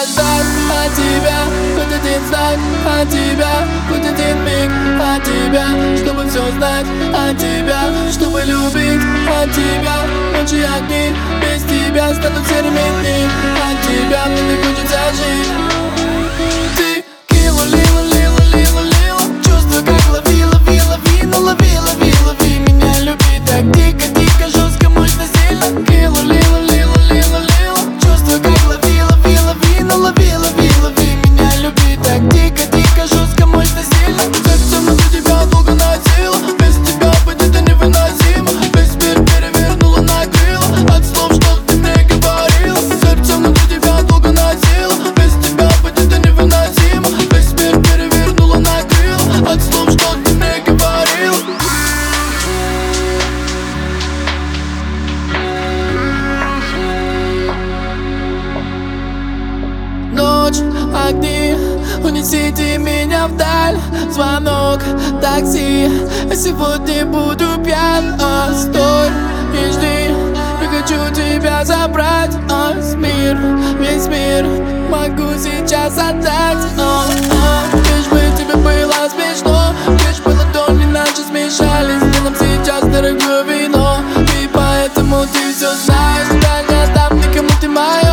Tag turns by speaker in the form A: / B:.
A: ждать от тебя хоть один знак, от тебя хоть один миг, от тебя, чтобы все знать, от тебя, чтобы любить, от тебя. Ночи огни, без тебя станут серыми дни, от тебя мне не хочется жить. Ты кила, лила, лила, лила, лила, чувства как лови, лови, лови, ну лови, лови, лови меня, люби так дико, дико, жестко, мощно, сильно. Кила, лила, лила, лила, лила, чувства как лови, лови, лови, ну лови, лови, лови меня, люби так дико, дико, жестко, мощно, сильно. Сердце внутри тебя долго носило, без тебя быть это невыносимо. Весь мир перевернула, накрыла от слов, что ты мне говорила. Сердце внутри тебя долго носило, без тебя быть это невыносимо. Весь мир перевернула, накрыла от слов, что ты мне говорила. Ночь, огни, унесите меня вдаль. Звонок, такси, я сегодня буду пьян. Стой и жди, я хочу тебя забрать. Мир, весь мир могу сейчас отдать. Лишь бы тебе было смешно, лишь бы ладони наши смешались. Сделаем сейчас дорогое вино, и поэтому ты все знаешь. Я не отдам никому, ты моя.